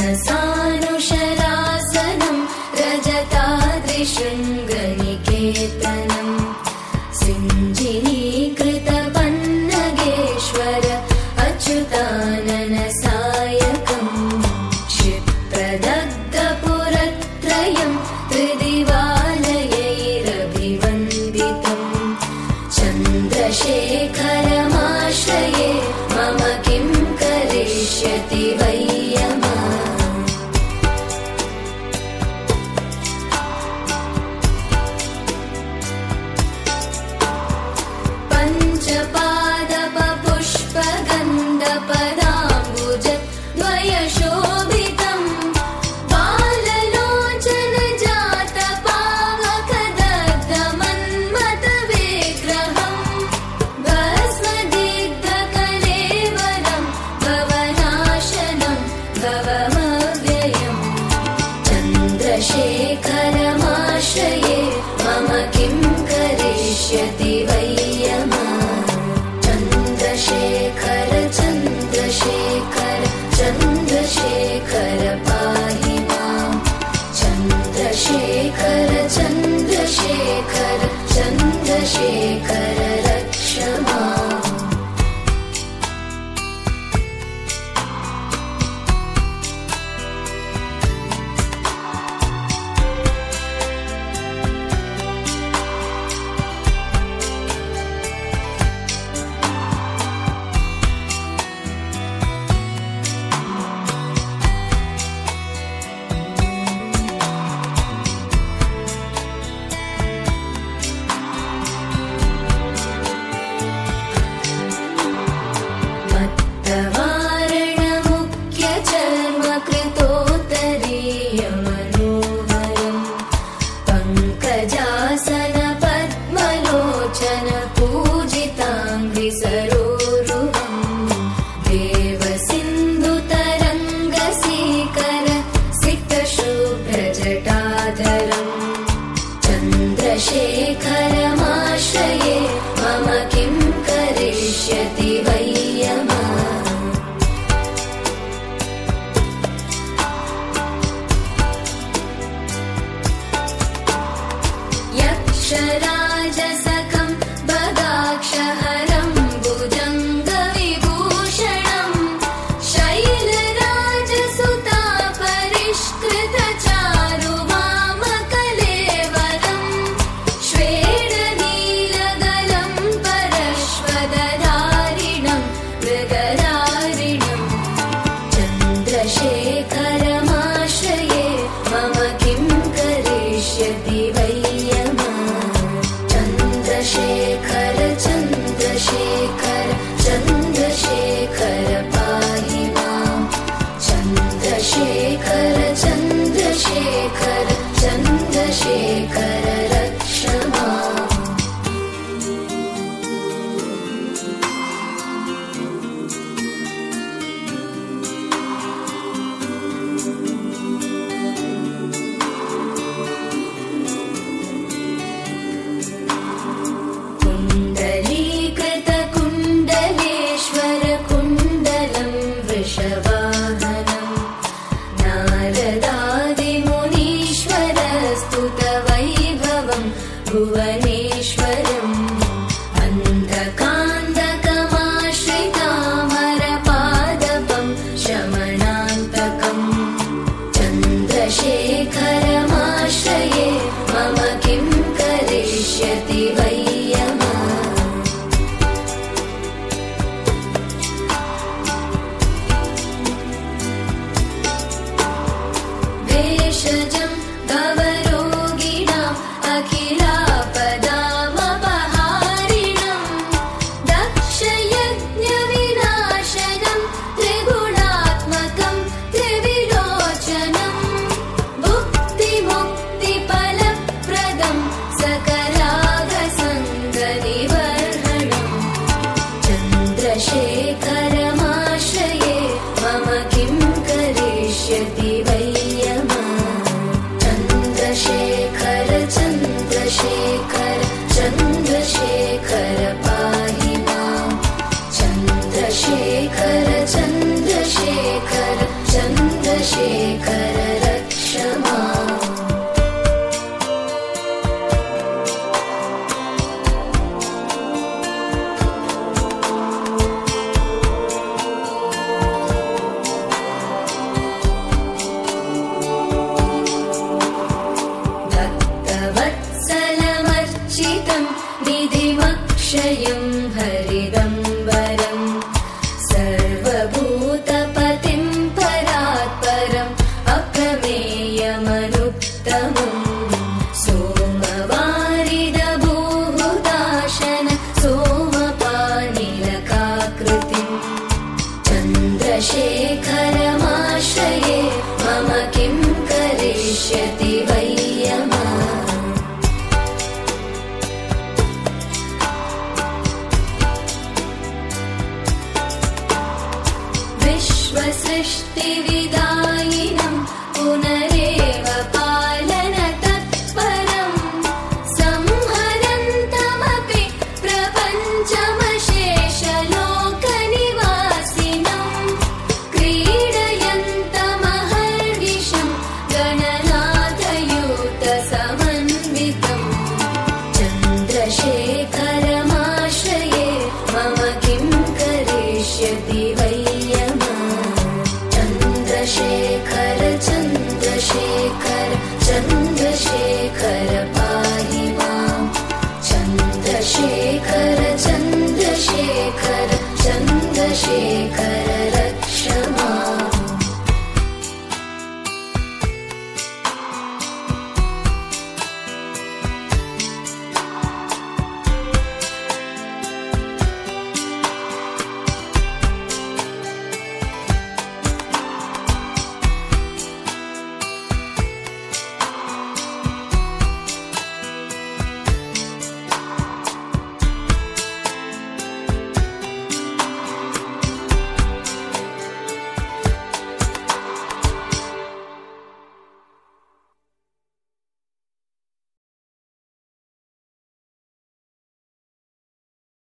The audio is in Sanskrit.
मानसानुशलासनं रजताद्रिशृङ्गनिकेतनं सिञ्जिनीकृतपन्नगेश्वर अच्युतानन सायकं क्षिप्रदग्धपुरत्रयं त्रिदिवालयैरभिवन्दितं चन्द्रशेखरमाश्रये मम किं करिष्यति वै यमः। पञ्चपादपपुष्पगन्धपदाम्बुज द्वयशोभितं बाललोचनजातपावकदग्धमन्मथविग्रहं भस्मदिग्धकलेवरं भवनाशनं भवमव्ययम् चन्द्रशेखरमाश्रये मम किं करिष्यति वै यमः। चन्द्रशेखर चन्द्रशेखर चन्द्रशेखर पाहि माम् चन्द्रशेखर चन्द्रशेखर चन्द्रशेखर रक्ष माम्। मत्तवारणमुख्यचर्मकृतोत्तरीयमनोहरं पङ्कजासनपद्मलोचन पूजिताङ्घ्रिसरोरुहं देवसिन्धुतरङ्गसीकर सिक्तशुभ्रजटाधरं चन्द्रशेखरमाश्रये मम किं करिष्यति वै यमः। यक्षराजसखं बदाक्षहरं भुजङ्गविभूषणं शैलराजसुतापरिष्कृतचारुवामकलेवरं श्वेतनीलगलं परश्वदधारिणं मृगरारिणं चन्द्रशेखरमाश्रये मम किं करिष्यति वै यमः। चन्द्रशेखर चन्द्रशेखर चन्द्रशेखर पाहि माम् चन्द्रशेखर चन्द्रशेखर चन्द्रशेखर रक्ष माम्। कुण्डलीकृतकुण्डलेश्वर कुण्डलं वृषवाहनं नारदादिमुनीश्वरस्तुतवैभवं भुवनेश्वरम् अन्धकान्तकमाश्रितामरपादपं शमनान्तकं चन्द्रशेखरमाश्रये मम किं करिष्यति वै यमः। भेषजं भवरोगिणाम् अखिलापदामपहारिणं दक्षयज्ञविनाशनं त्रिगुणात्मकं सृष्टिविदायिनं पुनः